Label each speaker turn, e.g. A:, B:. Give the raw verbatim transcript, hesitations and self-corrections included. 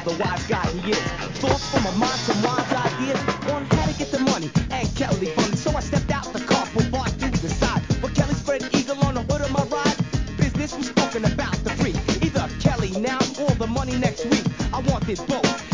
A: the wise guy he is. Thoughts from my mind, some wise ideas on how to get the money. And Kelly funny, so I stepped out the car, pulled bar to the side. But Kelly spread eagle on the hood of my ride. Business was spoken about the free. Either Kelly now or the money next week. I wanted both.